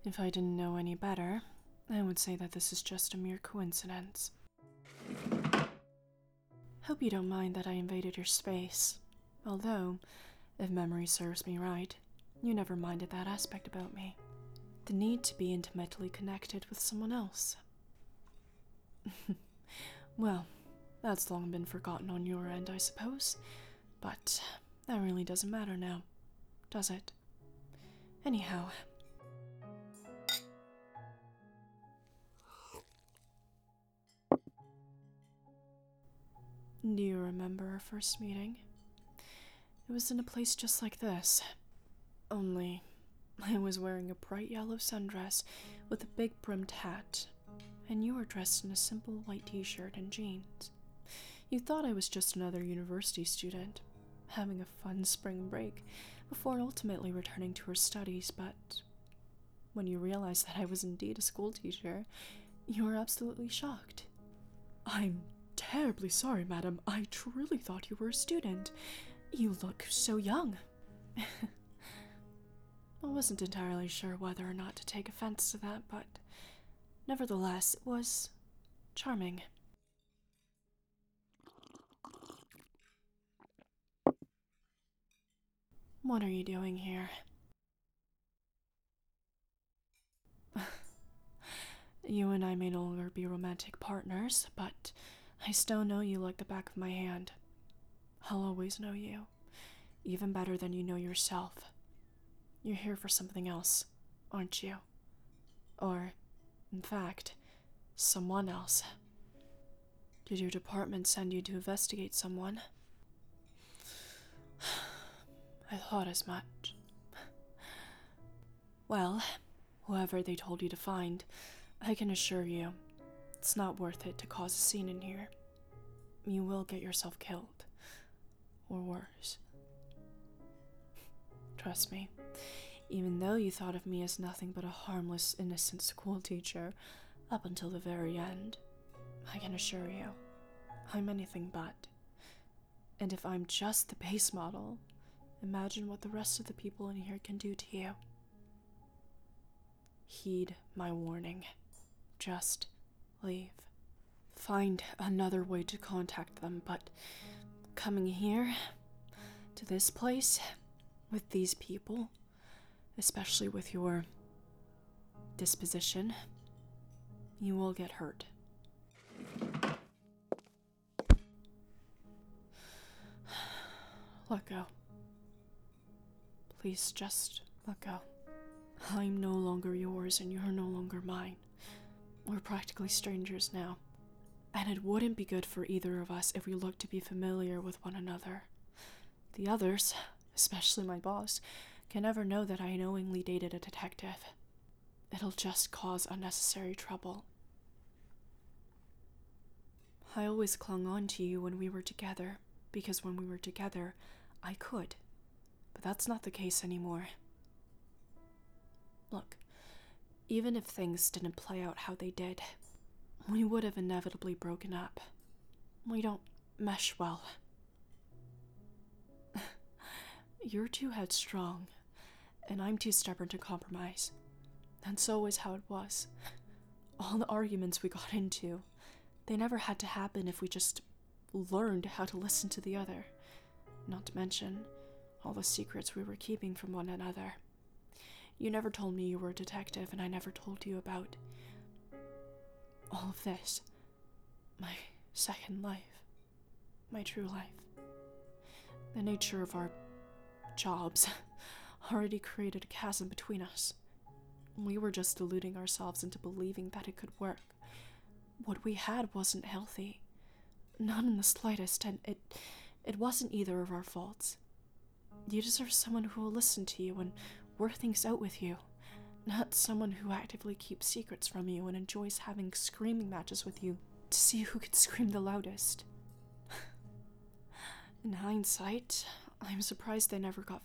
If I didn't know any better, I would say that this is just a mere coincidence. Hope you don't mind that I invaded your space. Although, if memory serves me right, you never minded that aspect about me. The need to be intimately connected with someone else. Well, that's long been forgotten on your end, I suppose. But that really doesn't matter now, does it? Anyhow. Do you remember our first meeting? It was in a place just like this. Only, I was wearing a bright yellow sundress with a big brimmed hat, and you were dressed in a simple white t-shirt and jeans. You thought I was just another university student, having a fun spring break, before ultimately returning to her studies, but when you realized that I was indeed a school teacher, you were absolutely shocked. I'm terribly sorry, madam. I truly thought you were a student. You look so young. I wasn't entirely sure whether or not to take offense to that, but nevertheless, it was charming. What are you doing here? You and I may no longer be romantic partners, but I still know you like the back of my hand. I'll always know you, even better than you know yourself. You're here for something else, aren't you? Or, in fact, someone else. Did your department send you to investigate someone? I thought as much. Well, whoever they told you to find, I can assure you, it's not worth it to cause a scene in here. You will get yourself killed. Or worse. Trust me, even though you thought of me as nothing but a harmless, innocent school teacher, up until the very end, I can assure you, I'm anything but. And if I'm just the base model, imagine what the rest of the people in here can do to you. Heed my warning. Just leave. Find another way to contact them, but coming here, to this place, with these people, especially with your disposition, you will get hurt. Let go. Please just let go. I'm no longer yours and you're no longer mine. We're practically strangers now. And it wouldn't be good for either of us if we looked to be familiar with one another. The others, especially my boss, can never know that I knowingly dated a detective. It'll just cause unnecessary trouble. I always clung on to you when we were together, because when we were together, I could. But that's not the case anymore. Look, even if things didn't play out how they did, we would have inevitably broken up. We don't mesh well. You're too headstrong, and I'm too stubborn to compromise. That's always how it was. All the arguments we got into, they never had to happen if we just learned how to listen to the other. Not to mention all the secrets we were keeping from one another. You never told me you were a detective, and I never told you about all of this. My second life. My true life. The nature of our jobs already created a chasm between us. We were just deluding ourselves into believing that it could work. What we had wasn't healthy. Not in the slightest, and it wasn't either of our faults. You deserve someone who will listen to you and work things out with you, not someone who actively keeps secrets from you and enjoys having screaming matches with you to see who can scream the loudest. In hindsight, I'm surprised they never got